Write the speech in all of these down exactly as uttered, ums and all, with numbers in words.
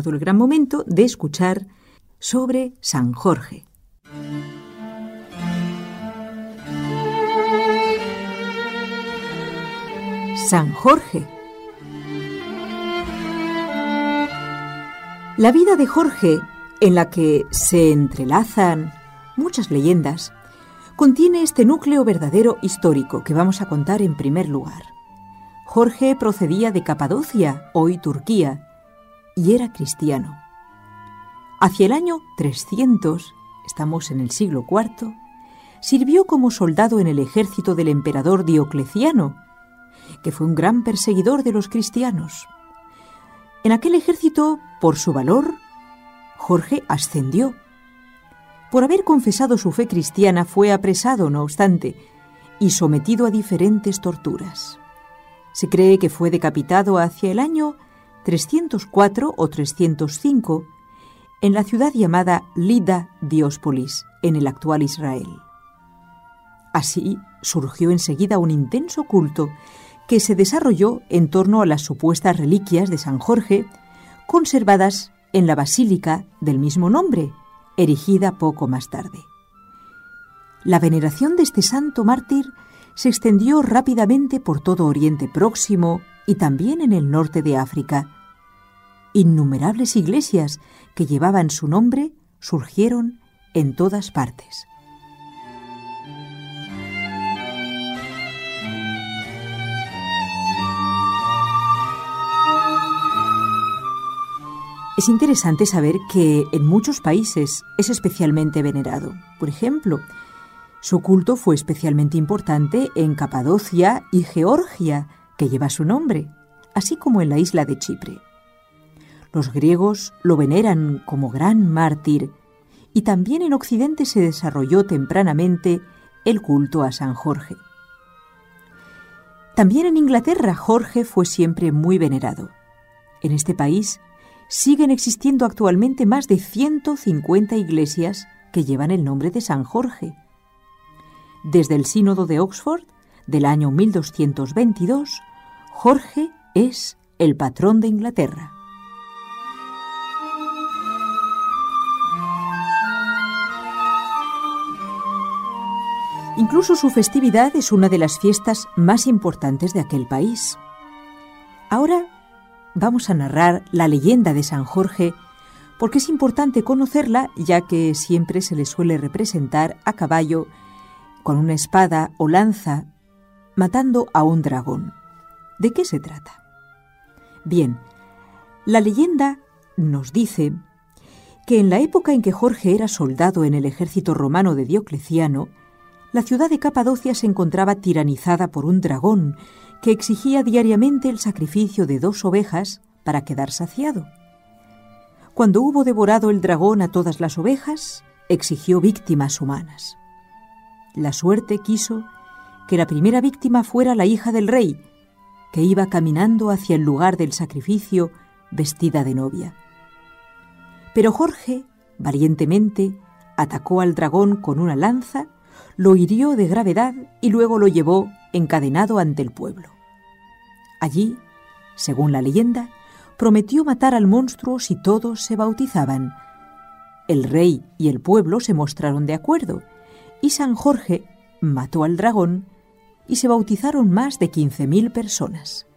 llegado el gran momento de escuchar sobre San Jorge. San Jorge. La vida de Jorge, en la que se entrelazan muchas leyendas, contiene este núcleo verdadero histórico que vamos a contar en primer lugar. Jorge procedía de Capadocia, hoy Turquía, y era cristiano. Hacia el año trescientos, estamos en el siglo cuarto, sirvió como soldado en el ejército del emperador Diocleciano, que fue un gran perseguidor de los cristianos. En aquel ejército, por su valor, Jorge ascendió. Por haber confesado su fe cristiana, fue apresado, no obstante, y sometido a diferentes torturas. Se cree que fue decapitado hacia el año trescientos cuatro o trescientos cinco en la ciudad llamada Lida Dióspolis, en el actual Israel. Así surgió enseguida un intenso culto que se desarrolló en torno a las supuestas reliquias de San Jorge, conservadas en la basílica del mismo nombre, erigida poco más tarde. La veneración de este santo mártir se extendió rápidamente por todo Oriente Próximo y también en el norte de África. Innumerables iglesias que llevaban su nombre surgieron en todas partes. Es interesante saber que en muchos países es especialmente venerado. Por ejemplo, su culto fue especialmente importante en Capadocia y Georgia, que lleva su nombre, así como en la isla de Chipre. Los griegos lo veneran como gran mártir y también en Occidente se desarrolló tempranamente el culto a San Jorge. También en Inglaterra Jorge fue siempre muy venerado. En este país siguen existiendo actualmente más de ciento cincuenta iglesias que llevan el nombre de San Jorge. Desde el Sínodo de Oxford del año mil doscientos veintidós, Jorge es el patrón de Inglaterra. Incluso su festividad es una de las fiestas más importantes de aquel país. Ahora vamos a narrar la leyenda de San Jorge porque es importante conocerla, ya que siempre se le suele representar a caballo con una espada o lanza matando a un dragón. ¿De qué se trata? Bien, la leyenda nos dice que en la época en que Jorge era soldado en el ejército romano de Diocleciano, la ciudad de Capadocia se encontraba tiranizada por un dragón que exigía diariamente el sacrificio de dos ovejas para quedar saciado. Cuando hubo devorado el dragón a todas las ovejas, exigió víctimas humanas. La suerte quiso que la primera víctima fuera la hija del rey, que iba caminando hacia el lugar del sacrificio vestida de novia. Pero Jorge, valientemente, atacó al dragón con una lanza, lo hirió de gravedad y luego lo llevó encadenado ante el pueblo. Allí, según la leyenda, prometió matar al monstruo si todos se bautizaban. El rey y el pueblo se mostraron de acuerdo, y San Jorge mató al dragón y se bautizaron más de quince mil personas.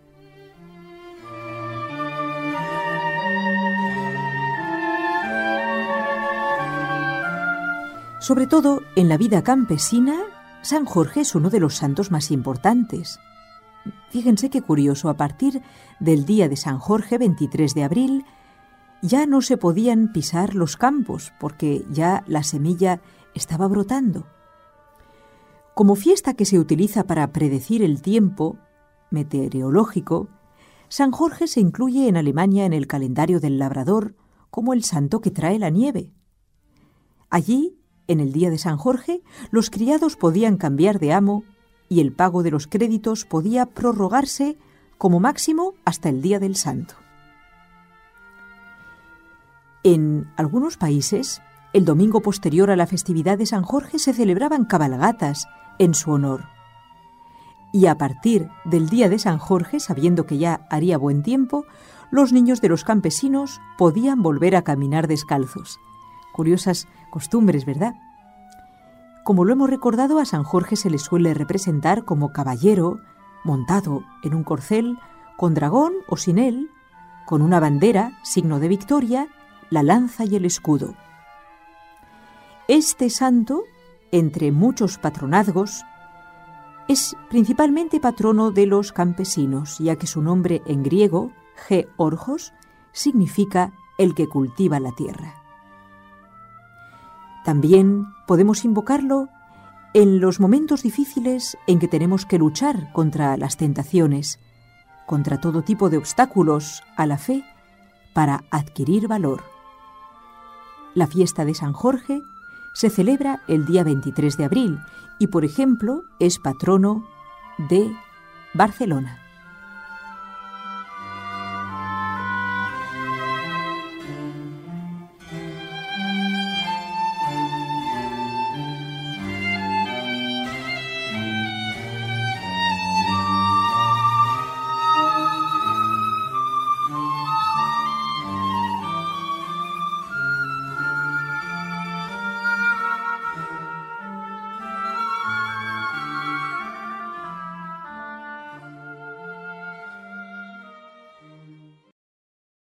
Sobre todo en la vida campesina, San Jorge es uno de los santos más importantes. Fíjense qué curioso, a partir del día de San Jorge, veintitrés de abril, ya no se podían pisar los campos porque ya la semilla estaba brotando. Como fiesta que se utiliza para predecir el tiempo meteorológico, San Jorge se incluye en Alemania en el calendario del labrador como el santo que trae la nieve. Allí, en el día de San Jorge, los criados podían cambiar de amo y el pago de los créditos podía prorrogarse como máximo hasta el día del santo. En algunos países, el domingo posterior a la festividad de San Jorge se celebraban cabalgatas en su honor. Y a partir del día de San Jorge, sabiendo que ya haría buen tiempo, los niños de los campesinos podían volver a caminar descalzos. Curiosas costumbres, ¿verdad? Como lo hemos recordado, a San Jorge se le suele representar como caballero, montado en un corcel, con dragón o sin él, con una bandera, signo de victoria, la lanza y el escudo. Este santo, entre muchos patronazgos, es principalmente patrono de los campesinos, ya que su nombre en griego, Georgos, significa el que cultiva la tierra. También podemos invocarlo en los momentos difíciles en que tenemos que luchar contra las tentaciones, contra todo tipo de obstáculos a la fe, para adquirir valor. La fiesta de San Jorge se celebra el día veintitrés de abril y, por ejemplo, es patrono de Barcelona.